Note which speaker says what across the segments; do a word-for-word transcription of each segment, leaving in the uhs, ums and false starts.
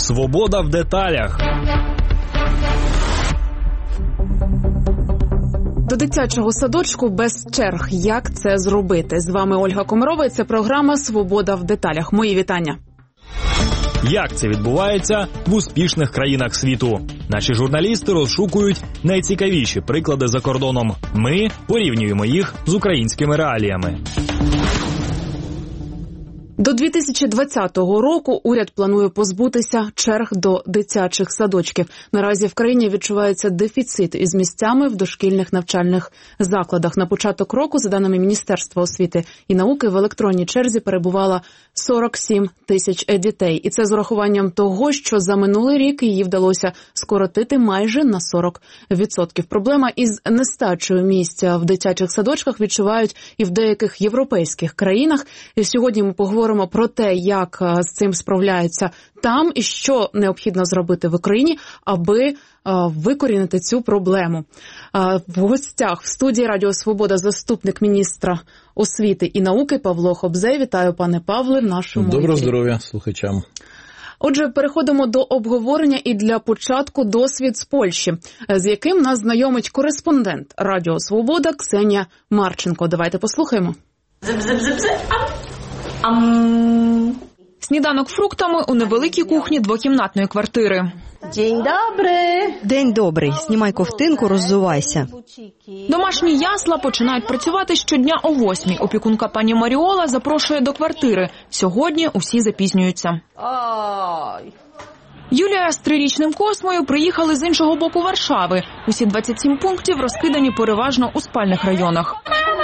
Speaker 1: Свобода в деталях.
Speaker 2: До дитячого садочку без черг. Як це зробити? З вами Ольга Комарова. Це програма «Свобода в деталях». Мої вітання.
Speaker 1: Як це відбувається в успішних країнах світу? Наші журналісти розшукують найцікавіші приклади за кордоном. Ми порівнюємо їх з українськими реаліями.
Speaker 2: До дві тисячі двадцятого року уряд планує позбутися черг до дитячих садочків. Наразі в країні відчувається дефіцит із місцями в дошкільних навчальних закладах. На початок року, за даними Міністерства освіти і науки, в електронній черзі перебувало сорок сім тисяч дітей. І це з урахуванням того, що за минулий рік її вдалося скоротити майже на сорок відсотків. Проблема із нестачею місця в дитячих садочках відчувають і в деяких європейських країнах. І сьогодні ми поговоримо про те, як з цим справляються там і що необхідно зробити в Україні, аби викорінити цю проблему. В гостях в студії Радіо Свобода заступник міністра освіти і науки Павло Хобзей. Вітаю, пане Павле, в нашому ефірі.
Speaker 3: Доброго здоров'я слухачам.
Speaker 2: Отже, переходимо до обговорення і для початку досвід з Польщі, з яким нас знайомить кореспондент Радіо Свобода Ксенія Марченко. Давайте послухаємо.
Speaker 4: Ам... Сніданок фруктами у невеликій кухні двокімнатної квартири.
Speaker 5: День добрий.
Speaker 6: День добрий. Знімай ковтинку, роззувайся.
Speaker 4: Домашні ясла починають працювати щодня о восьмій. Опікунка пані Маріола запрошує до квартири. Сьогодні усі запізнюються.
Speaker 5: Ой.
Speaker 4: Юлія з трирічним Космою приїхали з іншого боку Варшави. Усі двадцять сім пунктів розкидані переважно у спальних районах.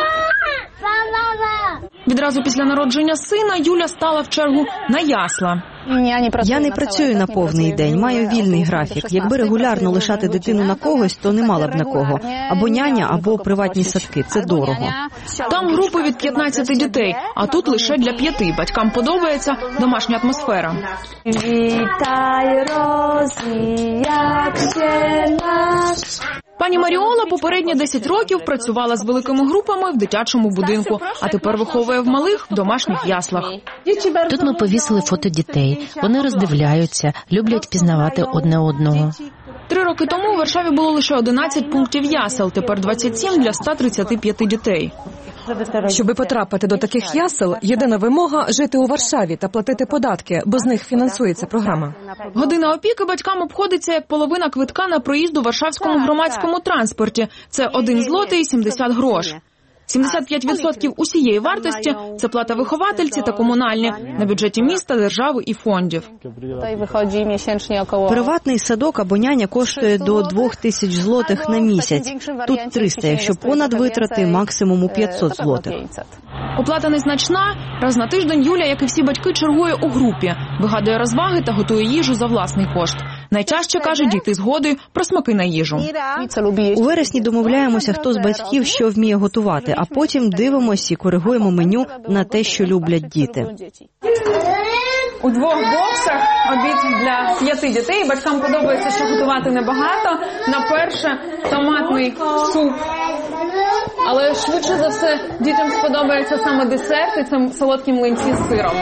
Speaker 4: Відразу після народження сина Юля стала в чергу на ясла.
Speaker 6: Я не працюю на повний день, маю вільний графік. Якби регулярно лишати дитину на когось, то не мала б на кого. Або няня, або приватні садки. Це дорого.
Speaker 4: Там групи від п'ятнадцяти дітей, а тут лише для п'яти. Батькам подобається домашня атмосфера.
Speaker 5: Вітай, Розі, як ще наш.
Speaker 4: Пані Маріола попередні десять років працювала з великими групами в дитячому будинку, а тепер виховує в малих домашніх яслах.
Speaker 7: Тут ми повісили фото дітей. Вони роздивляються, люблять пізнавати одне одного.
Speaker 4: Три роки тому у Варшаві було лише одинадцять пунктів ясел, тепер двадцять сім для ста тридцяти п'яти дітей.
Speaker 8: Щоби потрапити до таких ясел, єдина вимога – жити у Варшаві та платити податки, бо з них фінансується програма.
Speaker 4: Година опіки батькам обходиться як половина квитка на проїзд у варшавському громадському транспорті. Це один злотий і сімдесят грош. сімдесят п'ять відсотків усієї вартості – це плата виховательці та комунальні на бюджеті міста, держави і фондів.
Speaker 6: Приватний садок або няня коштує до двох тисяч злотих на місяць. Тут триста, якщо понад витрати, максимум у п'ятсот злотих.
Speaker 4: Оплата незначна. Раз на тиждень Юля, як і всі батьки, чергує у групі, вигадує розваги та готує їжу за власний кошт. Найчастіше, каже, дійти згоди про смаки на їжу.
Speaker 6: У вересні домовляємося, хто з батьків що вміє готувати, а потім дивимося і коригуємо меню на те, що люблять діти.
Speaker 4: У двох боксах обід для п'яти дітей. Батькам подобається, що готувати небагато. На перше томатний суп. Але швидше за все дітям сподобається саме десерт, і це солодкі млинці з сиром.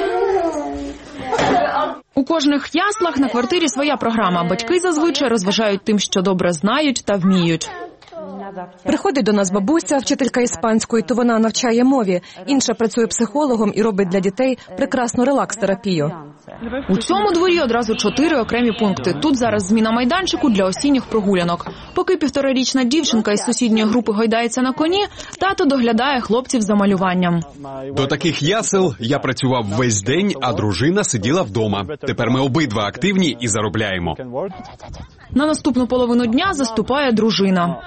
Speaker 4: У кожних яслах на квартирі своя програма. Батьки зазвичай розважають тим, що добре знають та вміють.
Speaker 8: Приходить до нас бабуся, вчителька іспанської, то вона навчає мові. Інша працює психологом і робить для дітей прекрасну релакс-терапію.
Speaker 4: У цьому дворі одразу чотири окремі пункти. Тут зараз зміна майданчику для осінніх прогулянок. Поки півторарічна дівчинка із сусідньої групи гойдається на коні, тато доглядає хлопців за малюванням.
Speaker 9: До таких ясел я працював весь день, а дружина сиділа вдома. Тепер ми обидва активні і заробляємо.
Speaker 4: На наступну половину дня заступає дружина.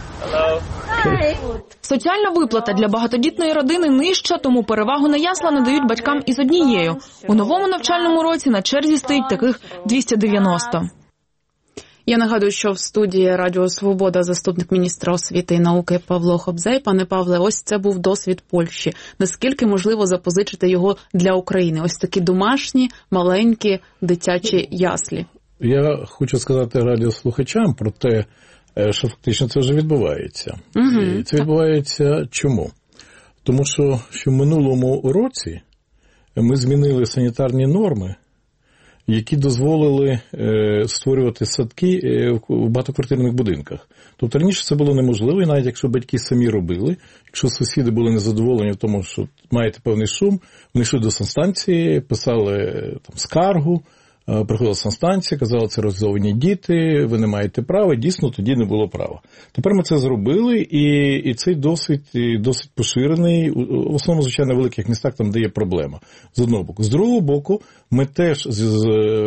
Speaker 4: Соціальна виплата для багатодітної родини нижча, тому перевагу на ясла надають батькам із однією. У новому навчальному році на черзі стоїть таких двісті дев'яносто.
Speaker 2: Я нагадую, що в студії Радіо Свобода заступник міністра освіти і науки Павло Хобзей. Пане Павле, ось це був досвід Польщі. Наскільки можливо запозичити його для України? Ось такі домашні, маленькі, дитячі яслі.
Speaker 3: Я хочу сказати радіослухачам про те, що фактично це вже відбувається.
Speaker 2: Угу.
Speaker 3: І це відбувається чому? Тому що, що в минулому році ми змінили санітарні норми, які дозволили створювати садки в багатоквартирних будинках. Тобто раніше це було неможливо, і навіть якщо батьки самі робили, якщо сусіди були незадоволені в тому, що маєте певний шум, вони йшли до санстанції, писали там скаргу, приходила санстанція, казала, це розв'язовані діти, ви не маєте права, дійсно тоді не було права. Тепер ми це зробили, і, і цей досвід і досить поширений, в основному, звичайно, в великих містах, там, де є проблема, з одного боку. З другого боку, ми теж з, з,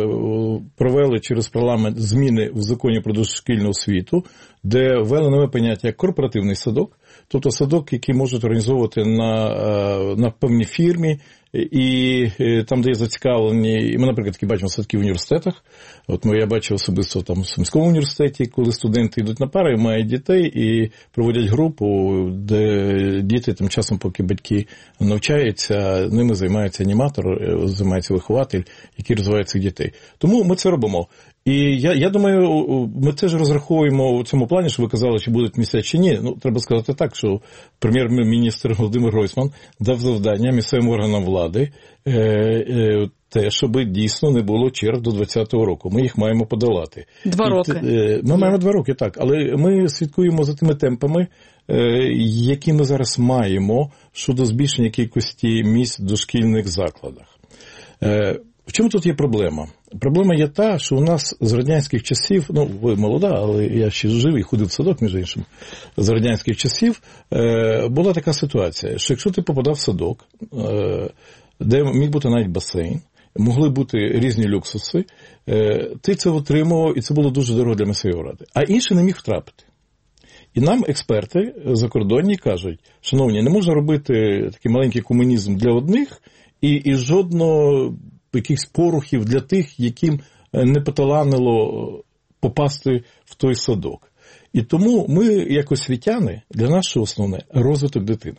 Speaker 3: провели через парламент зміни в законі про дошкільну освіту, де ввели нове поняття як корпоративний садок, тобто садок, який можуть організовувати на, на певній фірмі, і там, де є зацікавлені, і ми, наприклад, такі бачимо садки в університетах. От я бачив особисто там в Сумському університеті, коли студенти йдуть на пари, мають дітей і проводять групу, де діти тим часом, поки батьки навчаються, ними займається аніматор, займається вихователь, який розвиває цих дітей. Тому ми це робимо. І я, я думаю, ми теж розраховуємо в цьому плані, що ви казали, чи будуть місця, чи ні. Ну, треба сказати так, що прем'єр-міністр Володимир Гройсман дав завдання місцевим органам влади е, е, те, щоб дійсно не було черг до двадцятого року. Ми їх маємо подолати.
Speaker 2: Два
Speaker 3: І,
Speaker 2: роки.
Speaker 3: Е, ми маємо два роки, так. Але ми слідкуємо за тими темпами, е, які ми зараз маємо щодо збільшення кількості місць в дошкільних закладах. Е, В чому тут є проблема? Проблема є та, що у нас з радянських часів, ну, ви молода, але я ще живий, ходив в садок, між іншим, з радянських часів е, була така ситуація, що якщо ти попадав в садок, е, де міг бути навіть басейн, могли бути різні люксуси, е, ти це отримував, і це було дуже дорого для місцевої ради. А інший не міг втрапити. І нам експерти закордонні кажуть, шановні, не можна робити такий маленький комунізм для одних і, і жодного якихось порухів для тих, яким не поталанило попасти в той садок. І тому ми, як освітяни, для нас що основне – розвиток дитини.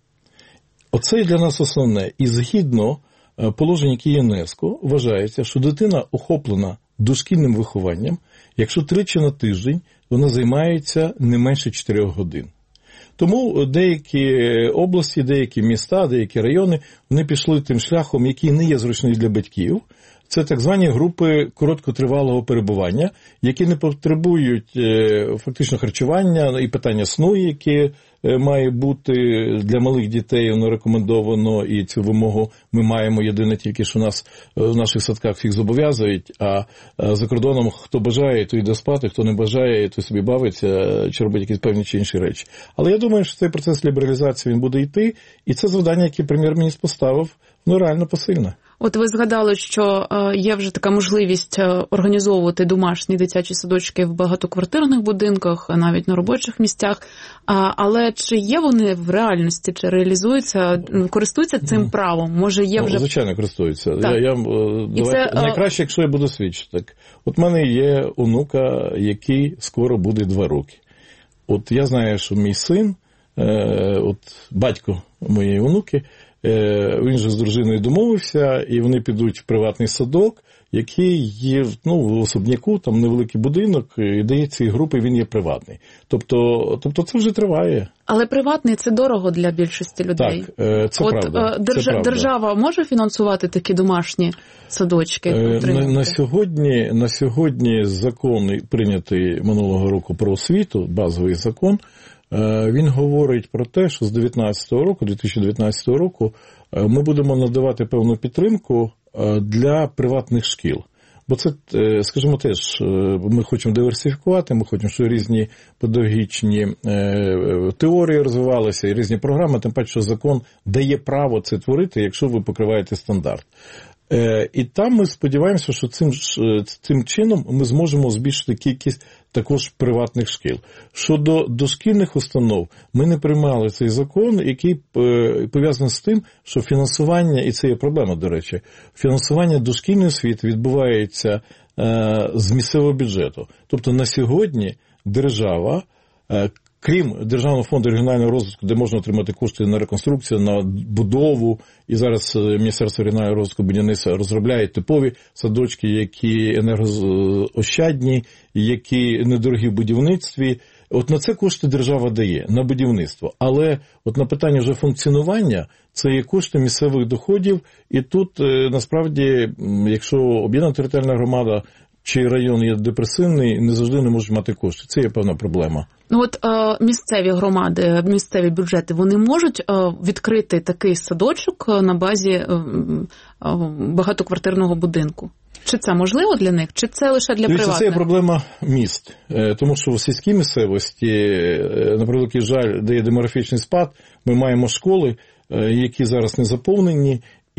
Speaker 3: Оце для нас основне. І згідно положень, які є ЮНЕСКО, вважається, що дитина охоплена дошкільним вихованням, якщо тричі на тиждень вона займається не менше чотирьох годин. Тому деякі області, деякі міста, деякі райони, вони пішли тим шляхом, який не є зручний для батьків. Це так звані групи короткотривалого перебування, які не потребують фактично харчування і питання сну, яке має бути для малих дітей, воно рекомендовано, і цю вимогу ми маємо єдине тільки, що нас в наших садках всіх зобов'язують, а за кордоном хто бажає, то йде спати, хто не бажає, то собі бавиться, чи робить якісь певні чи інші речі. Але я думаю, що цей процес лібералізації він буде йти, і це завдання, яке прем'єр-міністр поставив, ну реально посильне.
Speaker 2: От ви згадали, що є вже така можливість організовувати домашні дитячі садочки в багатоквартирних будинках, навіть на робочих місцях. Але чи є вони в реальності, чи реалізуються, користуються цим правом? Може, є вже...
Speaker 3: Ну, звичайно, користуються. Я, я, давайте, це... Найкраще, якщо я буду свідчити. От в мене є онука, який скоро буде два роки. От я знаю, що мій син, от батько моєї онуки, він же з дружиною домовився, і вони підуть в приватний садок, який є, ну, в особняку, там невеликий будинок, і дає ці групи, він є приватний. Тобто, тобто це вже триває.
Speaker 2: Але приватний – це дорого для більшості людей.
Speaker 3: Так, це
Speaker 2: От,
Speaker 3: правда.
Speaker 2: Держ...
Speaker 3: Це правда.
Speaker 2: Держава може фінансувати такі домашні садочки?
Speaker 3: На, на, сьогодні, на сьогодні закон, прийнятий минулого року про освіту, базовий закон, він говорить про те, що з дев'ятнадцятого року, дві тисячі дев'ятнадцятого року, ми будемо надавати певну підтримку для приватних шкіл. Бо це, скажімо, теж ми хочемо диверсифікувати, ми хочемо, щоб різні педагогічні теорії розвивалися і різні програми, тим паче, що закон дає право це творити, якщо ви покриваєте стандарт. І там ми сподіваємося, що цим, цим чином ми зможемо збільшити кількість також приватних шкіл. Щодо дошкільних установ, ми не приймали цей закон, який пов'язаний з тим, що фінансування, і це є проблема, до речі, фінансування дошкільної освіти відбувається з місцевого бюджету. Тобто на сьогодні держава, крім Державного фонду регіонального розвитку, де можна отримати кошти на реконструкцію, на будову, і зараз Міністерство регіонального розвитку будівництва розробляє типові садочки, які енергоощадні, які недорогі в будівництві, От на це кошти держава дає, на будівництво. Але от на питання вже функціонування, це є кошти місцевих доходів. І тут, насправді, якщо об'єднана територіальна громада чи район є депресивний, не завжди не можуть мати кошти. Це є певна проблема.
Speaker 2: Ну от е, місцеві громади, місцеві бюджети, вони можуть е, відкрити такий садочок на базі е, е, багатоквартирного будинку? Чи це можливо для них, чи це лише для приватних?
Speaker 3: Це є проблема міст. Тому що в сільській місцевості, на превеликий жаль, де є демографічний спад, ми маємо школи, які зараз не заповнені,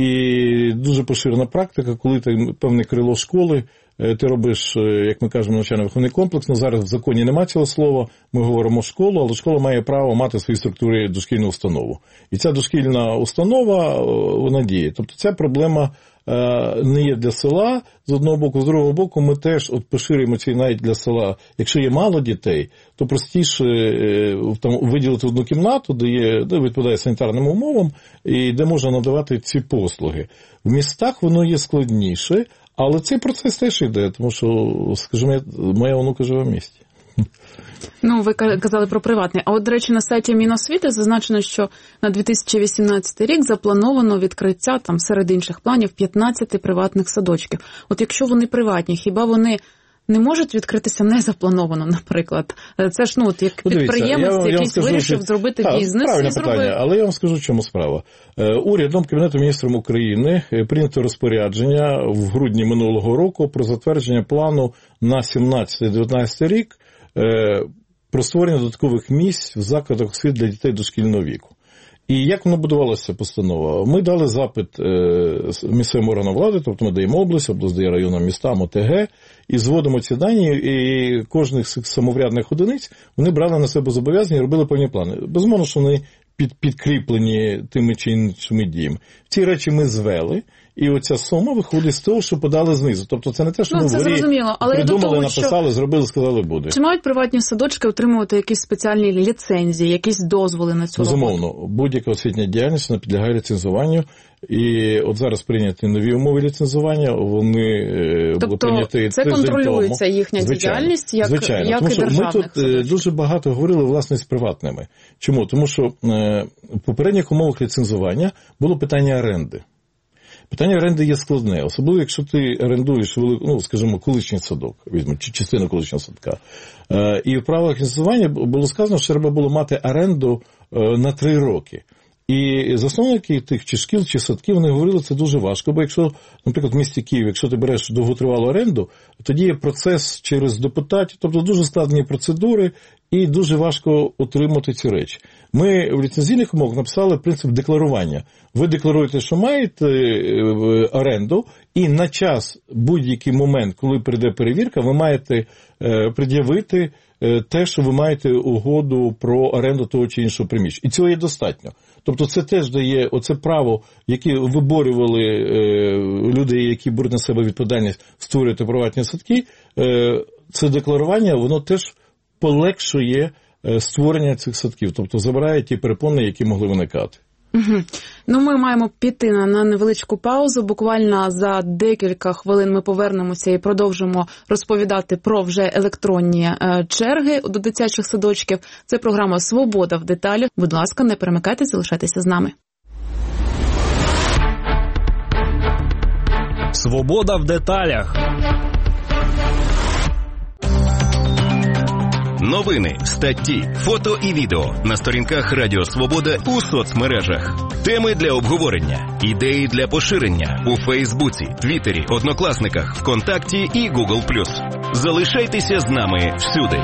Speaker 3: і дуже поширена практика, коли ти певне крило школи, ти робиш, як ми кажемо, навчально-виховний комплекс, але зараз в законі немає цього слова, ми говоримо школу, але школа має право мати в своїй структурі дошкільну установу. І ця дошкільна установа, вона діє. Тобто ця проблема не є для села, з одного боку, з другого боку, ми теж от поширюємо ці навіть для села. Якщо є мало дітей, то простіше там, виділити одну кімнату, де, є, де відповідає санітарним умовам, і де можна надавати ці послуги. В містах воно є складніше, але цей процес теж йде, тому що, скажімо, моя онука живе в місті.
Speaker 2: Ну, ви казали про приватний. А от, до речі, на сайті Міносвіти зазначено, що на дві тисячі вісімнадцятий рік заплановано відкриття, там, серед інших планів, п'ятнадцять приватних садочків. От якщо вони приватні, хіба вони не можуть відкритися незаплановано, наприклад? Це ж, ну, от, як підприємець, якийсь вирішив що... зробити
Speaker 3: так,
Speaker 2: бізнес.
Speaker 3: Правильне
Speaker 2: і
Speaker 3: питання,
Speaker 2: зробив...
Speaker 3: але я вам скажу, в чому справа. Урядом, Кабінетом міністрів України прийнято розпорядження в грудні минулого року про затвердження плану на сімнадцятий-дев'ятнадцятий рік про створення додаткових місць в закладах освіти для дітей дошкільного віку. І як воно будувалася постанова? Ми дали запит місцевим органам влади, тобто ми даємо область, область дає районам, містам, ОТГ, і зводимо ці дані, і кожних з самоврядних одиниць вони брали на себе зобов'язання і робили певні плани. Безумовно, що вони під, підкріплені тими чи іншими діями. Ці речі ми звели, і оця сума виходить з того, що подали знизу. Тобто це не те, що
Speaker 2: ну,
Speaker 3: ми вгорі придумали,
Speaker 2: того,
Speaker 3: написали,
Speaker 2: що...
Speaker 3: зробили, сказали, буде.
Speaker 2: Чи мають приватні садочки отримувати якісь спеціальні ліцензії, якісь дозволи на цю
Speaker 3: Безумовно,
Speaker 2: роботу?
Speaker 3: будь-яка освітня діяльність вона підлягає ліцензуванню. І от зараз прийняті нові умови ліцензування, вони
Speaker 2: тобто,
Speaker 3: були прийняті
Speaker 2: це контролюється їхня
Speaker 3: звичайно,
Speaker 2: діяльність, як,
Speaker 3: звичайно.
Speaker 2: як
Speaker 3: тому,
Speaker 2: і державних
Speaker 3: ми тут
Speaker 2: садочків.
Speaker 3: Дуже багато говорили, власне, з приватними. Чому? Тому що в попередніх умовах ліцензування було питання оренди. Питання оренди є складне, особливо якщо ти орендуєш, ну, скажімо, колишній садок, візьмемо, чи частину колишнього садка. І в правилах ліцензування було сказано, що треба було мати оренду на три роки. І засновники тих чи шкіл, чи садків, вони говорили, це дуже важко, бо якщо, наприклад, в місті Київ, якщо ти береш довготривалу оренду, тоді є процес через депутатів, тобто дуже складні процедури, і дуже важко отримати ці речі. Ми в ліцензійних умовах написали принцип декларування. Ви декларуєте, що маєте оренду, і на час, будь-який момент, коли прийде перевірка, ви маєте пред'явити те, що ви маєте угоду про оренду того чи іншого приміщення. І цього є достатньо. Тобто це теж дає оце право, яке виборювали е, люди, які беруть на себе відповідальність створювати приватні садки, е, це декларування, воно теж полегшує е, створення цих садків. Тобто забирає ті перепони, які могли виникати.
Speaker 2: Угу. Ну, ми маємо піти на, на невеличку паузу. Буквально за декілька хвилин ми повернемося і продовжимо розповідати про вже електронні е, черги до дитячих садочків. Це програма «Свобода в деталях». Будь ласка, не перемикайтеся, залишайтеся з нами.
Speaker 1: «Свобода в деталях».
Speaker 10: Новини, статті, фото і відео на сторінках Радіо Свобода у соцмережах. Теми для обговорення, ідеї для поширення у Фейсбуці, Твіттері, Однокласниках, ВКонтакті і Гугл плюс. Залишайтеся з нами всюди.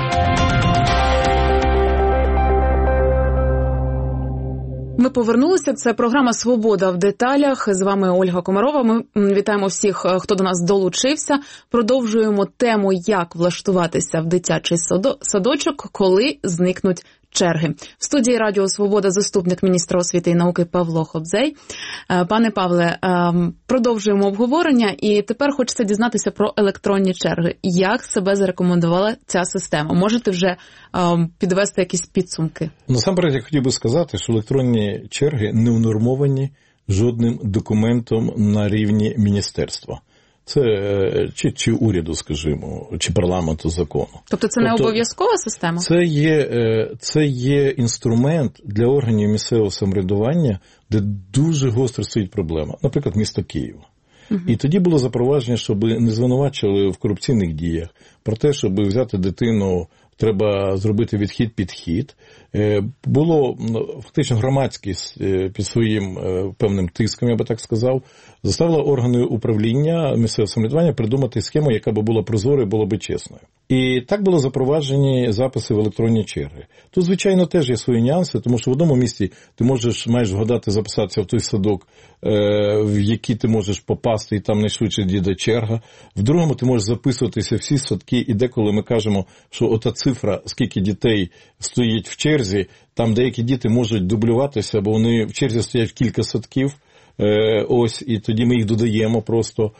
Speaker 2: Ми повернулися. Це програма «Свобода в деталях». З вами Ольга Комарова. Ми вітаємо всіх, хто до нас долучився. Продовжуємо тему, як влаштуватися в дитячий садочок, коли зникнуть черги. В студії Радіо Свобода заступник міністра освіти і науки Павло Хобзей. Пане Павле, продовжуємо обговорення, і тепер хочеться дізнатися про електронні черги. Як себе зарекомендувала ця система? Можете вже підвести якісь підсумки?
Speaker 3: Насамперед, я хотів би сказати, що електронні черги не унормовані жодним документом на рівні міністерства. Це чи, чи уряду, скажімо, чи парламенту закону.
Speaker 2: Тобто це не тобто, обов'язкова система?
Speaker 3: Це є, це є інструмент для органів місцевого самоврядування, де дуже гостро стоїть проблема. Наприклад, місто Києва. Угу. І тоді було запровадження, щоб не звинувачували в корупційних діях, про те, щоб взяти дитину, треба зробити відхід-підхід. Було фактично громадськість під своїм певним тиском, я би так сказав, заставила органи управління місцевого самоврядування придумати схему, яка би була прозорою, була би чесною. І так було запроваджені записи в електронні черги. Тут, звичайно, теж є свої нюанси, тому що в одному місті ти можеш маєш вгадати записатися в той садок, в який ти можеш попасти, і там найшвидше дійде черга. В другому ти можеш записуватися всі садки, і деколи ми кажемо, що ота цифра, скільки дітей стоїть в черзі, там деякі діти можуть дублюватися, бо вони в черзі стоять кілька садків, ось, і тоді ми їх додаємо просто.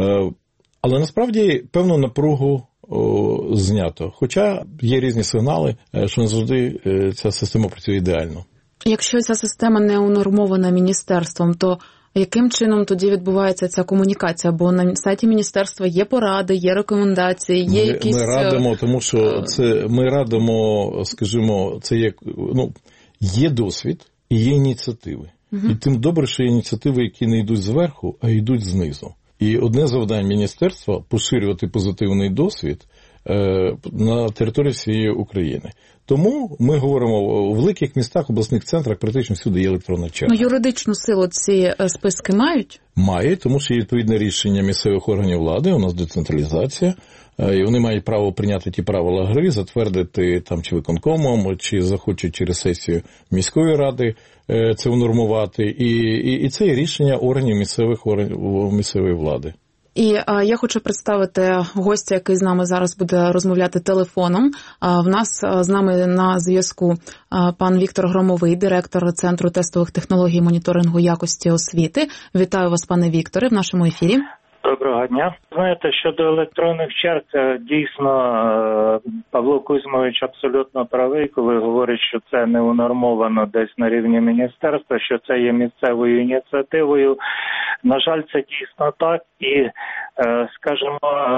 Speaker 3: Але насправді певну напругу о, знято. Хоча є різні сигнали, що не завжди ця система працює ідеально.
Speaker 2: Якщо ця система не унормована міністерством, то яким чином тоді відбувається ця комунікація? Бо на сайті міністерства є поради, є рекомендації, є
Speaker 3: ми,
Speaker 2: якісь...
Speaker 3: Ми радимо, тому що це, ми радимо, скажімо, це як, ну, є досвід і є ініціативи. Угу. І тим добре, що є ініціативи, які не йдуть зверху, а йдуть знизу. І одне завдання міністерства – поширювати позитивний досвід е, на території всієї України. Тому ми говоримо, у великих містах, обласних центрах практично всюди є електронна черга.
Speaker 2: Ну, юридичну силу ці списки мають?
Speaker 3: Має, тому що є відповідне рішення місцевих органів влади, у нас децентралізація, і вони мають право прийняти ті правила гри, затвердити там чи виконкомом, чи захочуть через сесію міської ради це унормувати. І, і, і це є рішення органів місцевих органів місцевої влади.
Speaker 2: І а, я хочу представити гостя, який з нами зараз буде розмовляти телефоном. А, в нас а, з нами на зв'язку а, пан Віктор Громовий, директор Центру тестових технологій моніторингу якості освіти. Вітаю вас, пане Вікторе, в нашому ефірі.
Speaker 11: Доброго дня. Знаєте, щодо електронних черг, дійсно Павло Кузьмович абсолютно правий, коли говорить, що це не унормовано десь на рівні міністерства, що це є місцевою ініціативою. На жаль, це дійсно так. І, скажімо,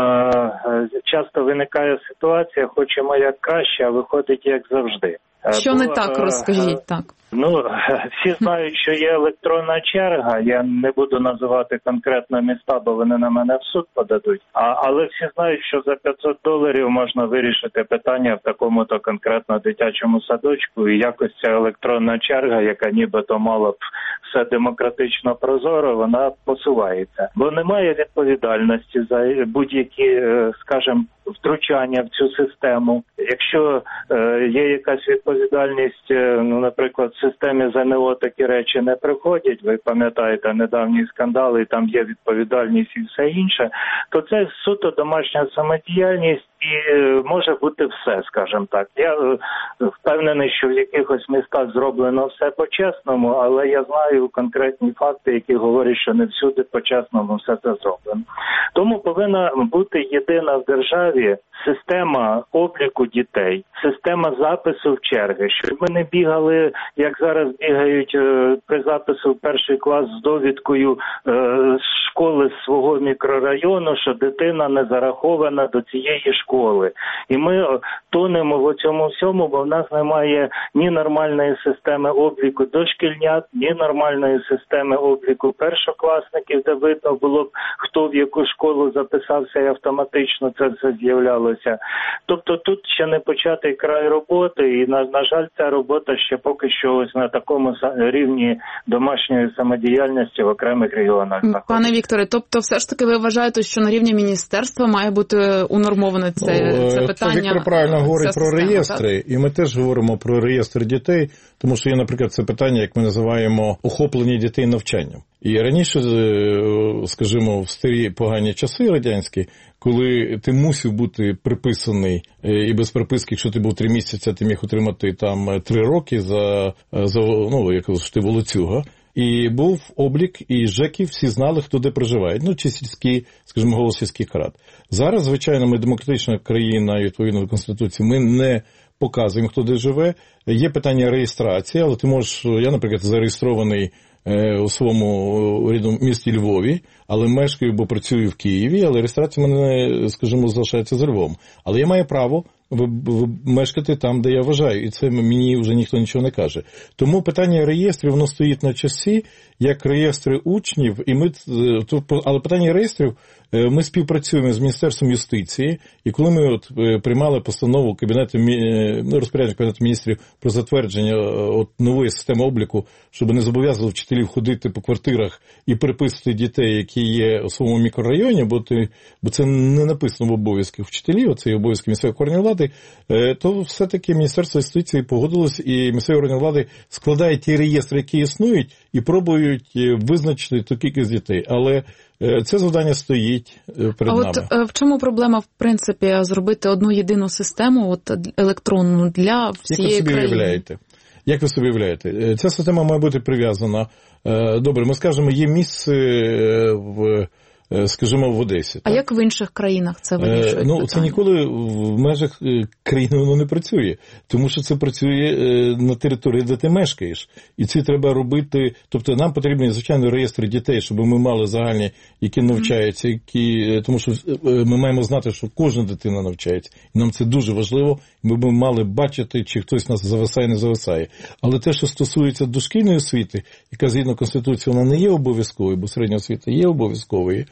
Speaker 11: часто виникає ситуація, хочемо як краще, а виходить як завжди.
Speaker 2: Що
Speaker 11: Бо,
Speaker 2: не так, розкажіть, так.
Speaker 11: Ну, всі знають, що є електронна черга. Я не буду називати конкретно міста, бо вони на мене в суд подадуть. А, але всі знають, що за п'ятсот доларів можна вирішити питання в такому-то конкретно дитячому садочку. І якось ця електронна черга, яка нібито мала б все демократично прозоро, вона посувається. Бо немає відповідальності за будь-які, скажімо, втручання в цю систему. Якщо е, є якась відповідальність, е, ну, наприклад, в системі ЗНО такі речі не приходять, ви пам'ятаєте недавні скандали, і там є відповідальність і все інше, то це суто домашня самодіяльність і е, може бути все, скажімо так. Я е, впевнений, що в якихось містах зроблено все по-чесному, але я знаю конкретні факти, які говорять, що не всюди по-чесному все це зроблено. Тому повинна бути єдина в державі система обліку дітей, система запису в черги, щоб ми не бігали, як зараз бігають при запису в перший клас з довідкою з школи свого мікрорайону, що дитина не зарахована до цієї школи. І ми тонемо в цьому всьому, бо в нас немає ні нормальної системи обліку дошкільнят, ні нормальної системи обліку першокласників, де видно було б, хто в яку школу записався і автоматично це все з'являлося. Тобто тут ще не початий край роботи, і, на, на жаль, ця робота ще поки що ось на такому рівні домашньої самодіяльності в окремих регіонах знаходиться.
Speaker 2: Пане Вікторе, тобто все ж таки ви вважаєте, що на рівні міністерства має бути унормоване це, ну, це питання?
Speaker 3: Віктор правильно говорить про
Speaker 2: система,
Speaker 3: реєстри, так? І ми теж говоримо про реєстр дітей, тому що є, наприклад, це питання, як ми називаємо, охоплення дітей навчанням. І раніше, скажімо, в старі погані часи радянські, коли ти мусив бути приписаний, і без приписки, якщо ти був три місяці, ти міг отримати там три роки за, за ну, як що ти волоцюга. І був облік, і ЖЕКів всі знали, хто де проживає. Ну, чи сільські, скажімо, голос сільських рад. Зараз, звичайно, ми демократична країна, і відповідно до Конституції, ми не показуємо, хто де живе. Є питання реєстрації, але ти можеш, я, наприклад, зареєстрований у своєму рідному місті Львові, але мешкаю, бо працюю в Києві, але реєстрація в мене, скажімо, залишається за Львовом. Але я маю право мешкати там, де я вважаю, і це мені вже ніхто нічого не каже. Тому питання реєстрів, воно стоїть на часі, як реєстри учнів, і ми, але питання реєстрів, ми співпрацюємо з Міністерством юстиції, і коли ми от приймали постанову Кабінету, ну, розпорядження Кабінету міністрів про затвердження от нової системи обліку, щоб не зобов'язували вчителів ходити по квартирах і переписувати дітей, які є у своєму мікрорайоні, бо, ти, бо це не написано в обов'язках вчителів, це є обов'язки місцевих органів влади, то все-таки Міністерство юстиції погодилось, і місцеві органи влади складають ті реєстри, які існують, і пробують визначити ту кількість дітей. Але це завдання стоїть перед
Speaker 2: а
Speaker 3: нами.
Speaker 2: А от в чому проблема, в принципі, зробити одну єдину систему, от електронну для всієї країни?
Speaker 3: Як ви собі уявляєте? Як ви собі уявляєте? Ця система має бути прив'язана. Добре, ми скажемо, є місце в, скажімо, в Одесі.
Speaker 2: А так? Як в інших країнах це вирішують?
Speaker 3: Ну,
Speaker 2: питання?
Speaker 3: це ніколи в межах країни воно не працює, тому що це працює на території, де ти мешкаєш. І це треба робити, тобто нам потрібні, звичайно, реєстри дітей, щоб ми мали загальні, які навчаються, які, тому що ми маємо знати, що кожна дитина навчається. І нам це дуже важливо, ми б мали бачити, чи хтось нас зависає, не зависає. Але те, що стосується дошкільної освіти, яка згідно Конституції, вона не є обов'язковою, бо середня освіта є обов'язковою.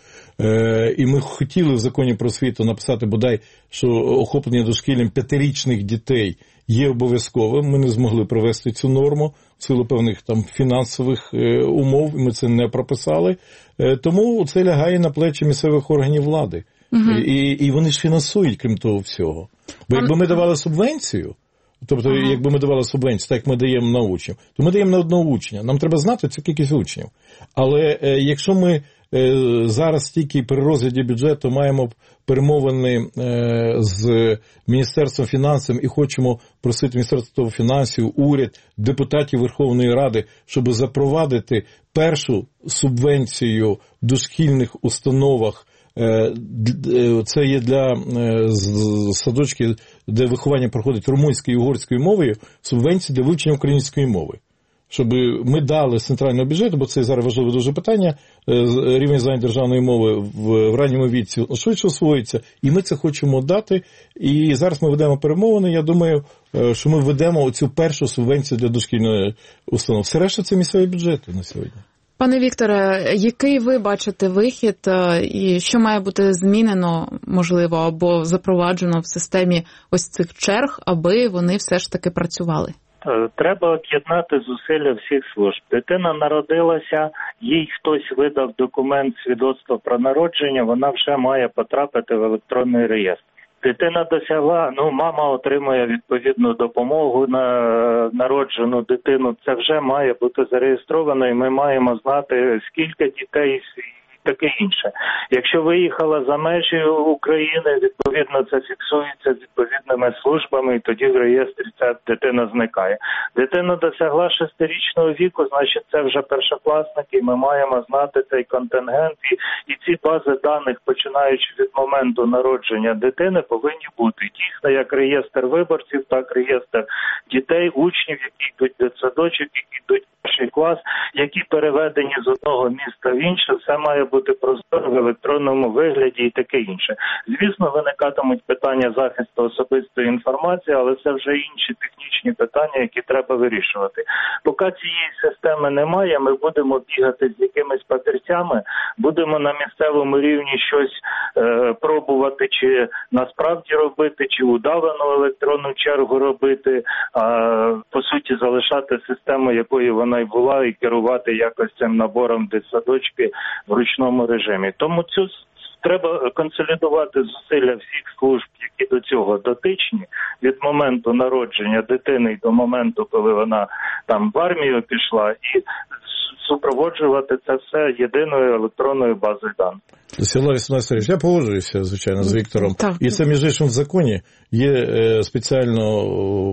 Speaker 3: І ми хотіли в законі про освіту написати, бодай, що охоплення дошкіллям п'ятирічних дітей є обов'язковим. Ми не змогли провести цю норму в силу певних там фінансових умов, і ми це не прописали. Тому це лягає на плечі місцевих органів влади. Угу. І, і вони ж фінансують, крім того всього. Бо якби ми давали субвенцію, тобто, ага. якби ми давали субвенцію, так як ми даємо на учнів, то ми даємо на одного учня. Нам треба знати цю кількість учнів. Але е, якщо ми е, зараз тільки при розгляді бюджету маємо перемовини е, з Міністерством фінансів і хочемо просити Міністерство фінансів, уряд, депутатів Верховної Ради, щоб запровадити першу субвенцію в дошкільних установах, це є для садочків, де виховання проходить румунською і угорською мовою, субвенції для вивчення української мови. Щоб ми дали з центрального бюджету, бо це зараз важливе дуже питання, рівень знань державної мови в ранньому віці швидше освоїться, і ми це хочемо дати. І зараз ми ведемо перемовини, я думаю, що ми введемо оцю першу субвенцію для дошкільної установи. Все решта це місцеві бюджети на сьогодні.
Speaker 2: Пане Вікторе, який ви бачите вихід і що має бути змінено, можливо, або запроваджено в системі ось цих черг, аби вони все ж таки працювали?
Speaker 11: Треба об'єднати зусилля всіх служб. Дитина народилася, їй хтось видав документ свідоцтва про народження, вона вже має потрапити в електронний реєстр. Дитина досягла, ну, мама отримує відповідну допомогу на народжену дитину. Це вже має бути зареєстровано, і ми маємо знати, скільки дітей і таке інше. Якщо виїхала за межі України, відповідно це фіксується відповідними службами, і тоді в реєстрі ця дитина зникає. Дитина досягла шестирічного віку, значить це вже першокласники, і ми маємо знати цей контингент, і, і ці бази даних, починаючи від моменту народження дитини, повинні бути. Дійсно, як реєстр виборців, так і реєстр дітей, учнів, які йдуть в дитсадочок, які йдуть в перший клас, які переведені з одного міста в інше, все має бути прозоро в електронному вигляді і таке інше. Звісно, виникатимуть питання захисту особистої інформації, але це вже інші технічні питання, які треба вирішувати. Поки цієї системи немає, ми будемо бігати з якимись папірцями, будемо на місцевому рівні щось е, пробувати, чи насправді робити, чи удавану електронну чергу робити, а по суті залишати систему, якою вона й була, і керувати якось цим набором дитсадочки в ручному режимі. Тому цю треба консолідувати зусилля всіх служб, які до цього дотичні, від моменту народження дитини до моменту, коли вона там в армію пішла, і супроводжувати це все єдиною електронною базою даних.
Speaker 3: Силові Васильович, я погоджуюся, звичайно, з Віктором. Так. І це, між іншим, в законі є спеціально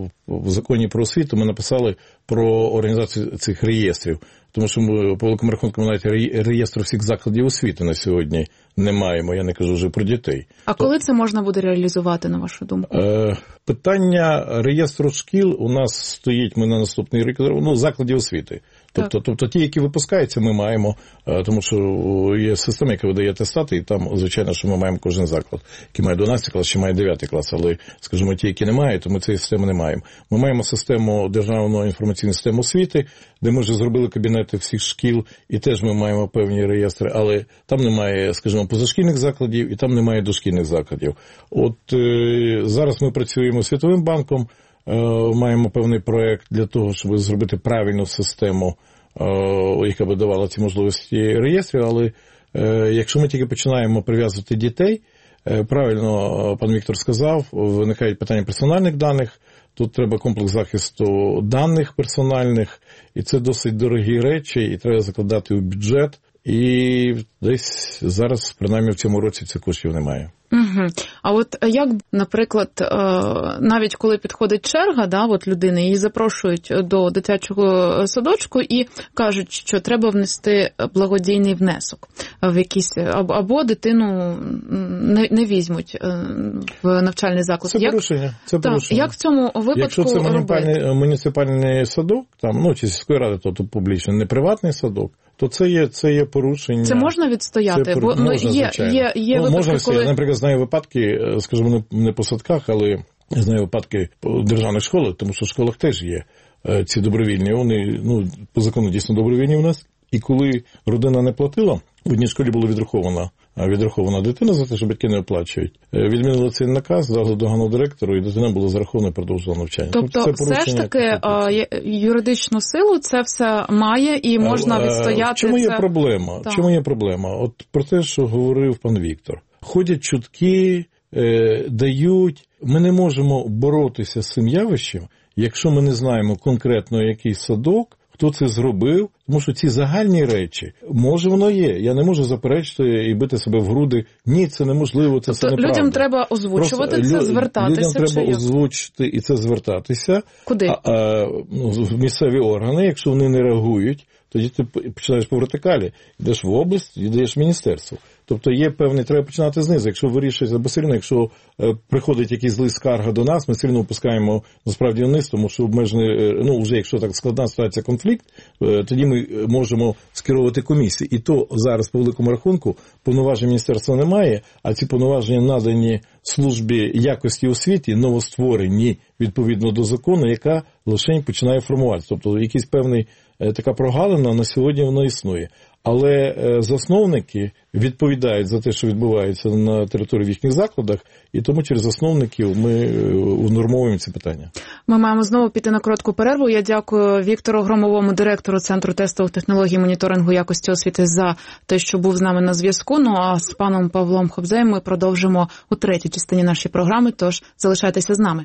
Speaker 3: в законі про освіту ми написали про організацію цих реєстрів. Тому що ми, по великому рахунку, навіть реєстру всіх закладів освіти на сьогодні не маємо, я не кажу вже про дітей.
Speaker 2: А То, коли це можна буде реалізувати, на вашу думку?
Speaker 3: Е, питання реєстру шкіл у нас стоїть, ми на наступний рік, ну, закладів освіти. Тобто, тобто ті, які випускаються, ми маємо, тому що є система, яка видає атестати, і там, звичайно, що ми маємо кожен заклад, який має дванадцятий клас, чи має дев'ятий клас, але, скажімо, ті, які не мають, то ми цієї системи не маємо. Ми маємо систему державної інформаційної системи освіти, де ми вже зробили кабінети всіх шкіл, і теж ми маємо певні реєстри, але там немає, скажімо, позашкільних закладів, і там немає дошкільних закладів. От е, зараз ми працюємо з Світовим банком, е, маємо певний проєкт для того, щоб зробити правильну систему, е, яка би давала ці можливості реєстрів, але е, якщо ми тільки починаємо прив'язувати дітей, е, правильно пан Віктор сказав, виникають питання персональних даних, тут треба комплекс захисту даних персональних, і це досить дорогі речі, і треба закладати у бюджет, і десь зараз, принаймні в цьому році, цих коштів немає.
Speaker 2: Угу. А от як, наприклад, навіть коли підходить черга, да, от людини, її запрошують до дитячого садочку і кажуть, що треба внести благодійний внесок в якийсь, або дитину не, не візьмуть в навчальний заклад.
Speaker 3: Це як, порушення. Це
Speaker 2: так,
Speaker 3: порушення.
Speaker 2: Як в цьому випадку
Speaker 3: Якщо це
Speaker 2: муніципальний,
Speaker 3: муніципальний садок, там, ну, чи сільської ради, то, то публічний, не приватний садок, то це є, це є порушення.
Speaker 2: Це можна відстояти?
Speaker 3: Це,
Speaker 2: Бо
Speaker 3: можна,
Speaker 2: є, є, є
Speaker 3: ну,
Speaker 2: випадки,
Speaker 3: можна,
Speaker 2: коли...
Speaker 3: Я, наприклад, знаю випадки, скажімо, не по садках, але я знаю випадки по державних школах, тому що в школах теж є ці добровільні. Вони, ну, по закону дійсно добровільні у нас. І коли родина не платила, в одній школі була відрахована, відрахована дитина за те, що батьки не оплачують. Відмінили цей наказ, дали догану директору, і дитина була зарахована і продовжила навчання.
Speaker 2: Тобто, тобто все ж таки юридичну силу це все має і можна відстояти.
Speaker 3: В чому
Speaker 2: це...
Speaker 3: є проблема? В чому є проблема? От про те, що говорив пан Віктор. Ходять чутки, е, дають. Ми не можемо боротися з цим явищем, якщо ми не знаємо конкретно який садок, хто це зробив, тому що ці загальні речі, може воно є, я не можу заперечити і бити себе в груди, ні, це неможливо, це
Speaker 2: тобто,
Speaker 3: все неправда.
Speaker 2: Людям треба озвучувати Просто, це, звертатися?
Speaker 3: Людям треба
Speaker 2: чи
Speaker 3: озвучити і це звертатися.
Speaker 2: Куди?
Speaker 3: А, а, ну, в місцеві органи, якщо вони не реагують, тоді ти починаєш по вертикалі, йдеш в область, йдеш в міністерство. Тобто є певний, треба починати знизу. Якщо вирішується, бо все одно, якщо е, приходить якийсь лист скарга до нас, ми все одно опускаємо насправді вниз, тому що обмежений, ну вже якщо так складна ситуація, конфлікт, е, тоді ми можемо скеровувати комісії. І то зараз по великому рахунку повноважень міністерства немає, а ці повноваження надані службі якості освіти, новостворені відповідно до закону, яка лише починає формуватися. Тобто якийсь певний е, така прогалина на сьогодні вона існує. Але е, засновники відповідають за те, що відбувається на території в їхніх закладах, і тому через засновників ми е, унормовуємо ці питання.
Speaker 2: Ми маємо знову піти на коротку перерву. Я дякую Віктору Громовому, директору Центру тестових технологій моніторингу якості освіти, за те, що був з нами на зв'язку. Ну а з паном Павлом Хобзеєм ми продовжимо у третій частині нашої програми, тож залишайтеся з нами.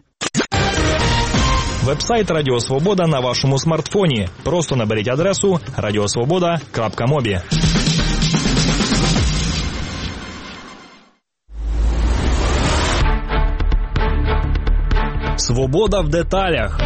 Speaker 1: Вебсайт Радіо Свобода на вашому смартфоні. Просто наберіть адресу радіосвобода крапка мобі. Свобода в деталях.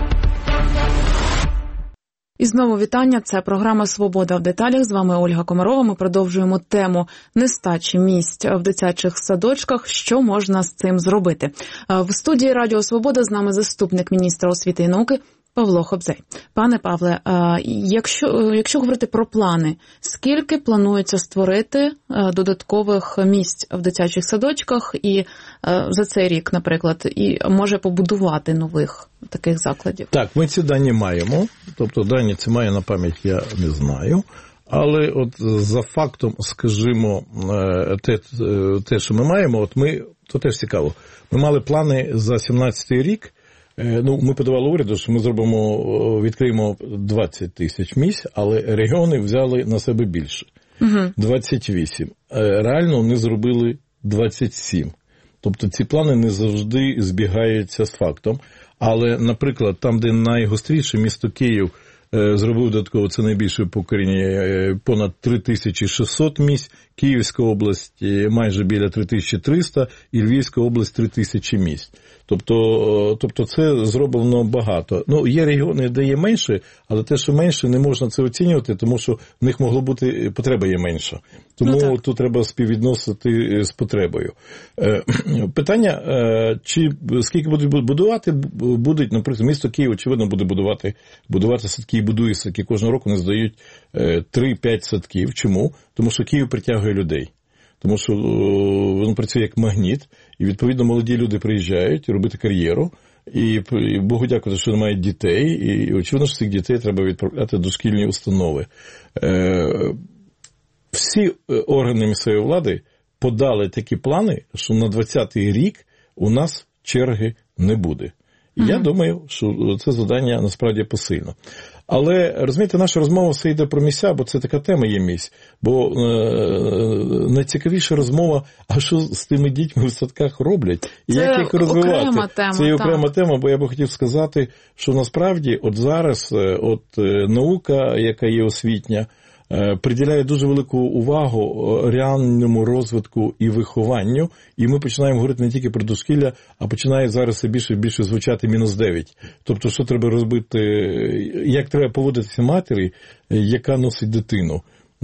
Speaker 2: І знову вітання. Це програма «Свобода в деталях». З вами Ольга Комарова. Ми продовжуємо тему нестачі місць в дитячих садочках. Що можна з цим зробити? В студії Радіо Свобода з нами заступник міністра освіти і науки Павло Хобзей. Пане Павле, якщо, якщо говорити про плани, скільки планується створити додаткових місць в дитячих садочках і за цей рік, наприклад, і може побудувати нових таких закладів? Так,
Speaker 3: ми ці дані маємо. Тобто дані це має на пам'ять, я не знаю. Але от за фактом, скажімо, те, те, що ми маємо, от ми, то теж цікаво. Ми мали плани за сімнадцятий рік. Ну, ми подавали уряду, що ми зробимо, відкриємо двадцять тисяч місць, але регіони взяли на себе більше. Угу. двадцять вісім. Реально вони зробили двадцять сім. Тобто ці плани не завжди збігаються з фактом. Але, наприклад, там, де найгостріше, місто Київ зробив додатково, це найбільше покоріння, понад три тисячі шістсот місць, Київська область майже біля три тисячі триста і Львівська область три тисячі місць. Тобто, тобто це зроблено багато. Ну, є регіони, де є менше, але те, що менше, не можна це оцінювати, тому що в них могло бути, потреба є менша. Тому
Speaker 2: ну,
Speaker 3: тут треба співвідносити з потребою. Питання, чи скільки будуть будувати, будуть, наприклад, місто Київ, очевидно, буде будувати, будувати садки і будує садки. Кожного року не здають три-п'ять садків. Чому? Тому що Київ притягує людей. Тому що він працює як магніт, і, відповідно, молоді люди приїжджають робити кар'єру, і, і Богу дякувати, що немає дітей, і, очевидно, що цих дітей треба відправляти до шкільні установи. Е, всі органи місцевої влади подали такі плани, що на двадцятий рік у нас черги не буде. І mm-hmm. я думаю, що це завдання насправді посильно. Але, розумієте, наша розмова все йде про місця, бо це така тема є місць. Бо е, найцікавіша розмова, а що з тими дітьми в садках роблять, і
Speaker 2: це
Speaker 3: як їх розвивати.
Speaker 2: Окрема тема,
Speaker 3: це є окрема так. тема, бо я би хотів сказати, що насправді от зараз от наука, яка є освітня, приділяє дуже велику увагу реальному розвитку і вихованню, і ми починаємо говорити не тільки про дошкілля, а починає зараз все більше і більше звучати мінус дев'ять. Тобто, що треба робити, як треба поводитися матері, яка носить дитину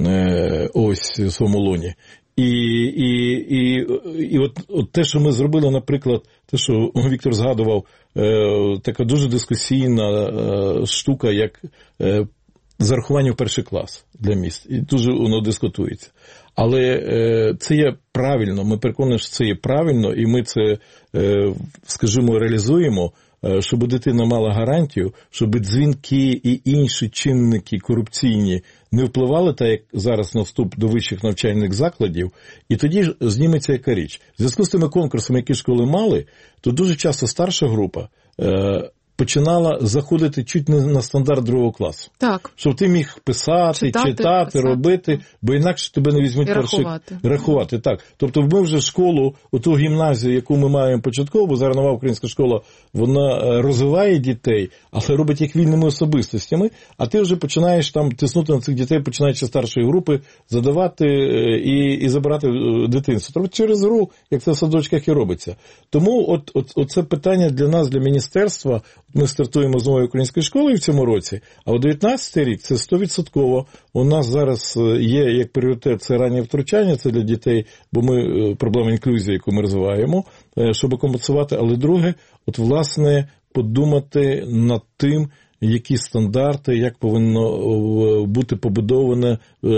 Speaker 3: ось в своєму лоні. І, і, і, і от, от те, що ми зробили, наприклад, те, що Віктор згадував, така дуже дискусійна штука, як зарахування в перший клас для міст. І дуже воно дискутується. Але е, це є правильно, ми переконані, що це є правильно, і ми це, е, скажімо, реалізуємо, е, щоб дитина мала гарантію, щоб дзвінки і інші чинники корупційні не впливали, так як зараз на вступ до вищих навчальних закладів, і тоді ж зніметься яка річ. В зв'язку з тими конкурсами, які школи мали, то дуже часто старша група е, починала заходити чуть не на стандарт другого класу. Так. Щоб ти міг писати, читати, читати писати. робити, бо інакше тебе не візьмуть перший... Рахувати. Рахувати, так. Тобто ми вже школу, оту гімназію, яку ми маємо початкову, бо зараз нова українська школа, вона розвиває дітей, але робить їх вільними особистостями, а ти вже починаєш там тиснути на цих дітей, починаючи з старшої групи, задавати і, і забирати дитинство. Тобто через гру, як це в садочках і робиться. Тому от, от, от це питання для нас, для міністерства. Ми стартуємо з нової української школи в цьому році, а у дев'ятнадцятий рік це сто відсотків. У нас зараз є як пріоритет це раннє втручання, це для дітей, бо ми проблема інклюзії, яку ми розвиваємо, щоб компенсувати. Але друге, от власне подумати над тим, які стандарти, як повинно бути побудоване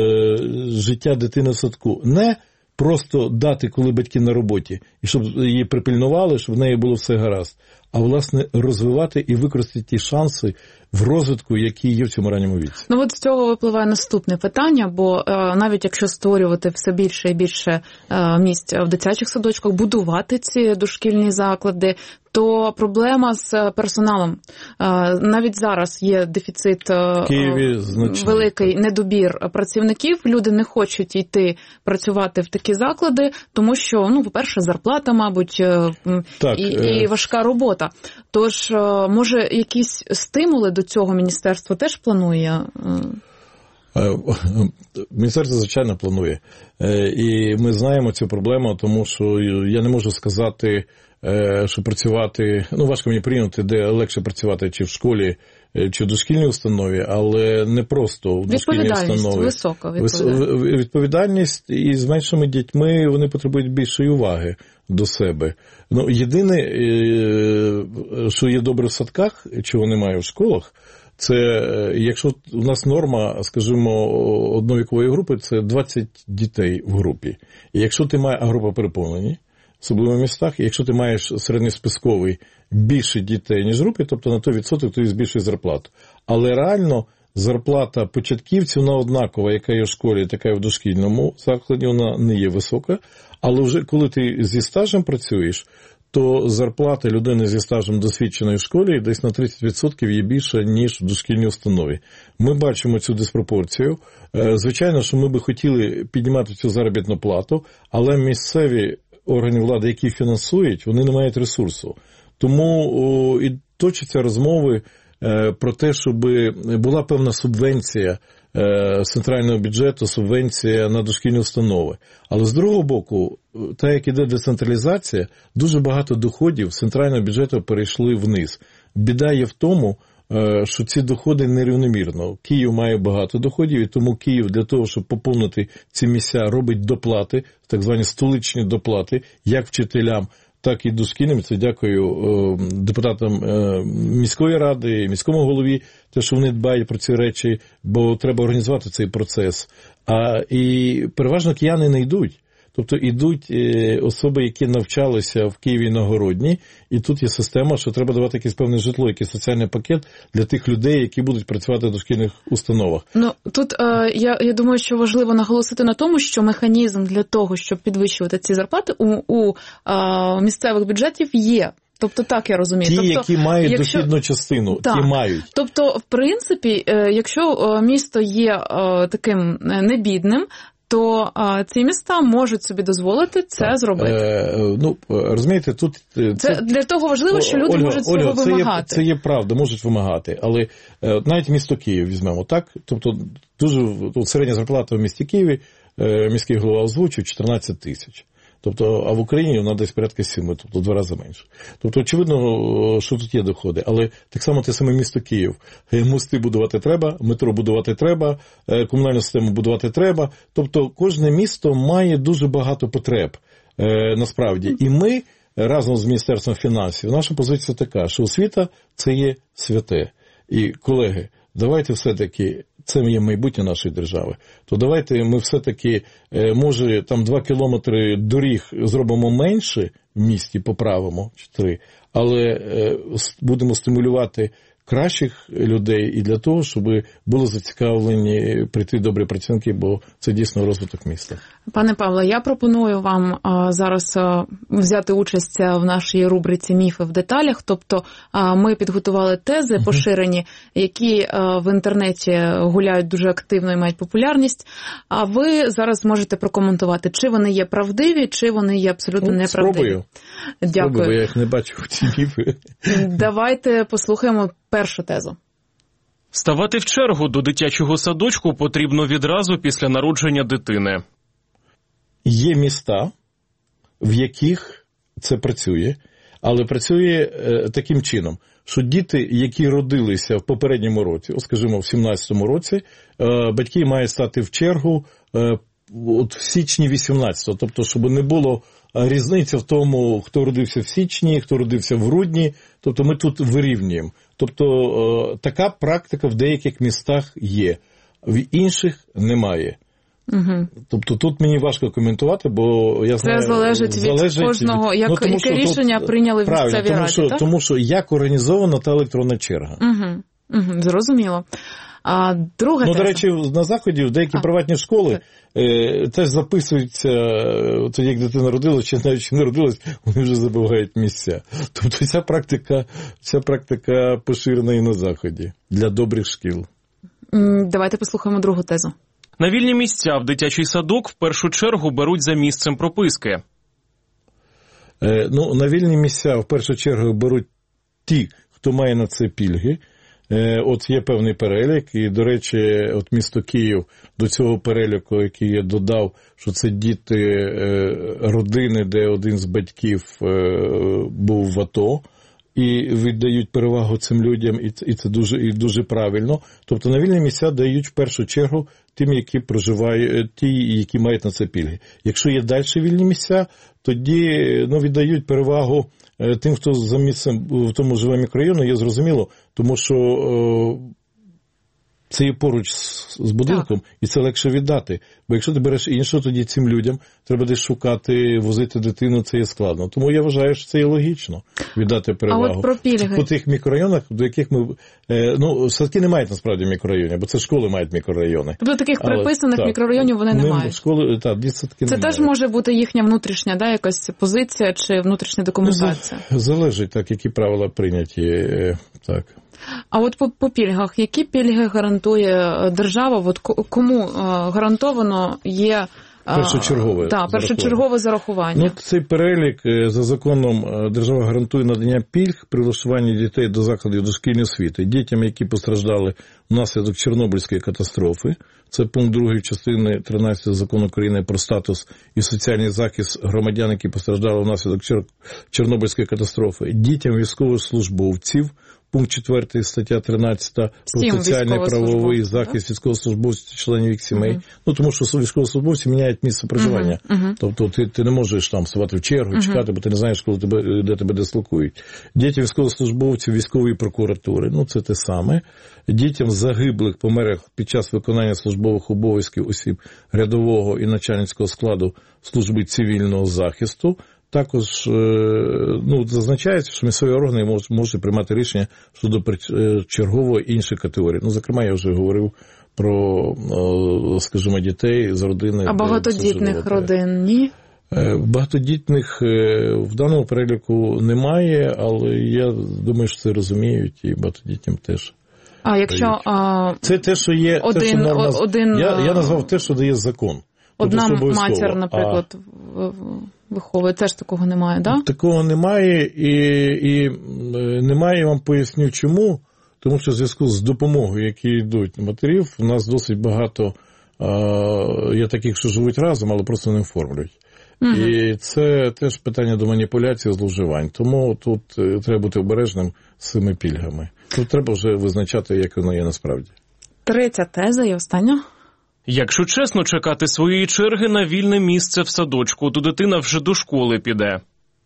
Speaker 3: життя дитини в садку. Не просто дати, коли батьки на роботі, і щоб її припильнували, щоб в неї було все гаразд, а, власне, розвивати і використати ті шанси в розвитку, які є в цьому ранньому віці.
Speaker 2: Ну, от з цього випливає наступне питання, бо е, навіть якщо створювати все більше і більше е, місць в дитячих садочках, будувати ці дошкільні заклади, то проблема з персоналом. Е, навіть зараз є дефіцит, е,
Speaker 3: Києві,
Speaker 2: великий недобір працівників, люди не хочуть йти працювати в такі заклади, тому що, ну, по-перше, зарплата, мабуть, е, так, і, е... і важка робота. Тож, е, може, якісь стимули до цього міністерство теж планує?
Speaker 3: Міністерство, звичайно, планує. І ми знаємо цю проблему, тому що я не можу сказати, що працювати, ну, важко мені прийняти, де легше працювати, чи в школі, чи в дошкільній установі, але не просто в дошкільній установі.
Speaker 2: Висока відповідальність.
Speaker 3: Відповідальність, і з меншими дітьми вони потребують більшої уваги до себе. Ну, єдине, що є добре в садках, чого немає в школах, це, якщо у нас норма, скажімо, одновікової групи, це двадцять дітей в групі. І якщо ти маєш, а група переповнені, особливо в містах, і якщо ти маєш середньосписковий більше дітей, ніж групи, тобто на той відсоток тобі збільшує зарплату. Але реально зарплата початківців вона однакова, яка є в школі, така і в дошкільному закладі, вона не є висока. Але вже коли ти зі стажем працюєш, то зарплата людини зі стажем досвідченої в школі десь на тридцять відсотків є більша, ніж в дошкільній установі. Ми бачимо цю диспропорцію. Звичайно, що ми би хотіли піднімати цю заробітну плату, але місцеві органи влади, які фінансують, вони не мають ресурсу. Тому о, і точаться розмови е, про те, щоб була певна субвенція е, з центрального бюджету, субвенція на дошкільні установи. Але з другого боку, так як іде децентралізація, дуже багато доходів з центрального бюджету перейшли вниз. Біда є в тому, що ці доходи нерівномірно. Київ має багато доходів, і тому Київ для того, щоб поповнити ці місця, робить доплати, так звані столичні доплати, як вчителям, так і дошкільним. Це дякую депутатам міської ради, міському голові, те, що вони дбають про ці речі, бо треба організувати цей процес. А і переважно кияни не йдуть. Тобто йдуть особи, які навчалися в Києві на Городні, і тут є система, що треба давати якесь певне житло, якийсь соціальний пакет для тих людей, які будуть працювати в дошкільних установах.
Speaker 2: Ну, тут е, я, я думаю, що важливо наголосити на тому, що механізм для того, щоб підвищувати ці зарплати у, у е, місцевих бюджетів є. Тобто так я розумію.
Speaker 3: Ті,
Speaker 2: тобто,
Speaker 3: які мають
Speaker 2: якщо...
Speaker 3: дохідну частину,
Speaker 2: так.
Speaker 3: ті мають.
Speaker 2: Тобто, в принципі, якщо місто є таким небідним, то а, ці міста можуть собі дозволити це так. зробити.
Speaker 3: Е, ну, розумієте, тут...
Speaker 2: Це, це для того важливо, що люди
Speaker 3: Ольга,
Speaker 2: можуть цього
Speaker 3: Ольга, це
Speaker 2: вимагати.
Speaker 3: Є, це є правда, можуть вимагати, але е, навіть місто Київ візьмемо, так? Тобто, дуже тут середня зарплата в місті Києві, е, міський голова озвучив чотирнадцять тисяч. Тобто, а в Україні вона десь порядка сім, тобто в два рази менше. Тобто, очевидно, що тут є доходи. Але так само те саме місто Київ. Мости будувати треба, метро будувати треба, комунальну систему будувати треба. Тобто, кожне місто має дуже багато потреб, насправді. І ми, разом з Міністерством фінансів, наша позиція така, що освіта – це є святе. І, колеги, давайте все-таки, це є майбутнє нашої держави, то давайте ми все-таки, може, там два кілометри доріг зробимо менше в місті, поправимо, чи три, але будемо стимулювати кращих людей і для того, щоб були зацікавлені прийти добрі працівники, бо це дійсно розвиток міста.
Speaker 2: Пане Павле, я пропоную вам а, зараз а, взяти участь в нашій рубриці «Міфи в деталях». Тобто а, ми підготували тези поширені, які а, в інтернеті гуляють дуже активно і мають популярність. А ви зараз можете прокоментувати, чи вони є правдиві, чи вони є абсолютно
Speaker 3: ну,
Speaker 2: неправдиві.
Speaker 3: Спробую.
Speaker 2: Дякую.
Speaker 3: Спробую, бо я їх не бачу в ці міфи.
Speaker 2: Давайте послухаємо першу тезу.
Speaker 12: Ставати в чергу до дитячого садочку потрібно відразу після народження дитини.
Speaker 3: Є міста, в яких це працює, але працює е, таким чином, що діти, які родилися в попередньому році, о, скажімо, в сімнадцятому році, е, батьки мають стати в чергу е, от в січні вісімнадцятого, тобто, щоб не було різниці в тому, хто родився в січні, хто родився в грудні, тобто ми тут вирівнюємо. Тобто е, така практика в деяких містах є, в інших немає.
Speaker 2: Угу.
Speaker 3: Тобто тут мені важко коментувати, бо я знаю...
Speaker 2: Це залежить, залежить від кожного, як, ну, яке рішення тут, прийняли в місцевій раді,
Speaker 3: тому що,
Speaker 2: так?
Speaker 3: Тому що як організована та електронна черга.
Speaker 2: Угу. Угу. Зрозуміло. А друга
Speaker 3: ну,
Speaker 2: теза.
Speaker 3: до речі, на Заході в деякі а. приватні школи е, теж записуються, тоді як дитина родилась, чи навіть не родилась, вони вже забувають місця. Тобто ця практика, ця практика поширена і на Заході для добрих шкіл.
Speaker 2: Давайте послухаємо другу тезу.
Speaker 12: На вільні місця в дитячий садок в першу чергу беруть за місцем прописки.
Speaker 3: Е, ну, на вільні місця в першу чергу беруть ті, хто має на це пільги. Е, от є певний перелік, і, до речі, от місто Київ до цього переліку, який я додав, що це діти е, родини, де один з батьків е, був в АТО, і віддають перевагу цим людям, і це дуже, і дуже правильно. Тобто на вільні місця дають в першу чергу тим, які проживають, ті, які мають на це пільги. Якщо є далі вільні місця, тоді ну, віддають перевагу тим, хто за місцем в тому живе мікрорайону, є зрозуміло, тому що е, це є поруч з, з будинком, так. І це легше віддати. Бо якщо ти береш іншу, тоді цим людям треба десь шукати, возити дитину, це є складно. Тому я вважаю, що це є логічно, віддати перевагу.
Speaker 2: А от про пільги.
Speaker 3: По тих мікрорайонах, до яких ми... Е, ну, садки не мають насправді мікрорайонів, бо це школи мають мікрорайони.
Speaker 2: Тобто таких Але, приписаних так, мікрорайонів вони не мають?
Speaker 3: Школи, так, дітсадки
Speaker 2: це
Speaker 3: не
Speaker 2: теж
Speaker 3: мають.
Speaker 2: може бути їхня внутрішня, да, якась позиція чи внутрішня документація?
Speaker 3: Ну, залежить, так, які правила прийняті, е, так.
Speaker 2: А от по, по пільгах, які пільги гарантує держава, от кому гарантовано є
Speaker 3: першочергове,
Speaker 2: да, першочергове зарахування?
Speaker 3: Ну, цей перелік за законом держава гарантує надання пільг при влаштуванні дітей до закладів дошкільної освіти дітям, які постраждали внаслідок Чорнобильської катастрофи. Це пункт другий частини тринадцятого закону України про статус і соціальний захист громадян, які постраждали внаслідок Чорнобильської катастрофи. Дітям військовослужбовців, пункт четвертий, стаття тринадцята про соціальний правовий захист військовослужбовців, членів їх сімей. Uh-huh. Ну, тому що військовослужбовці міняють місце проживання. Uh-huh. Uh-huh. Тобто ти, ти не можеш там ставати в чергу, uh-huh. чекати, бо ти не знаєш, коли тебе, де тебе дислокують. Діти військовослужбовців військової прокуратури, ну це те саме. Дітям загиблих, померлих під час виконання службових обов'язків осіб рядового і начальницького складу служби цивільного захисту. Також ну, зазначається, що місцеві органи можуть, можуть приймати рішення щодо чергової іншої категорії. Ну, зокрема, я вже говорив про, скажімо, дітей з родини.
Speaker 2: А багатодітних родин ні?
Speaker 3: Багатодітних в даному переліку немає, але я думаю, що це розуміють і багатодітнім теж.
Speaker 2: А якщо а,
Speaker 3: це те, що є,
Speaker 2: один,
Speaker 3: те, що норма,
Speaker 2: один,
Speaker 3: я, я назвав те, що дає закон.
Speaker 2: Одна матір, наприклад, а... виховує, теж такого немає, так? Да?
Speaker 3: Такого немає, і, і немає, я вам поясню чому. Тому що в зв'язку з допомогою, які йдуть матерів, у нас досить багато а, є таких, що живуть разом, але просто не оформлюють. Угу. І це теж питання до маніпуляції, зловживань. Тому тут треба бути обережним з цими пільгами. Тут треба вже визначати, як воно є насправді.
Speaker 2: Третя теза і остання.
Speaker 12: Якщо чесно, чекати своєї черги на вільне місце в садочку, то дитина вже до школи піде.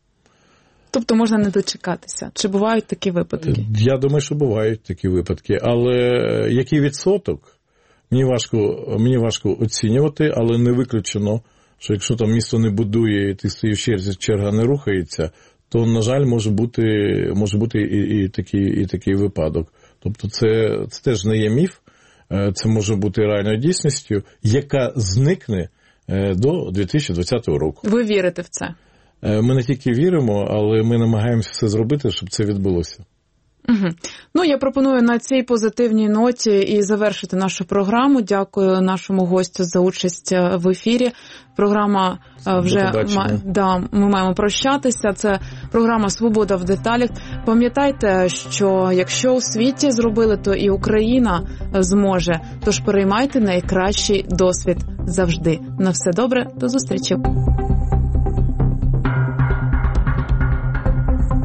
Speaker 2: Тобто можна не дочекатися. Чи бувають такі випадки?
Speaker 3: Я думаю, що бувають такі випадки. Але який відсоток, мені важко, мені важко оцінювати, але не виключено, що якщо там місто не будує, і ти стоїш в черзі, черга не рухається, то, на жаль, може бути, може бути і, і, такий, і такий випадок. Тобто це, це теж не є міф. Це може бути реальною дійсністю, яка зникне до дві тисячі двадцятого року.
Speaker 2: Ви вірите в це?
Speaker 3: Ми не тільки віримо, але ми намагаємося все зробити, щоб це відбулося.
Speaker 2: Угу. Ну, я пропоную на цій позитивній ноті і завершити нашу програму. Дякую нашому гостю за участь в ефірі. Програма вже ма... да, ми маємо прощатися. Це програма «Свобода в деталях». Пам'ятайте, що якщо у світі зробили, то і Україна зможе. Тож переймайте найкращий досвід завжди. На все добре, до зустрічі.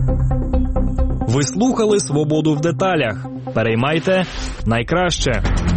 Speaker 1: Ви слухали «Свободу в деталях». Переймайте найкраще.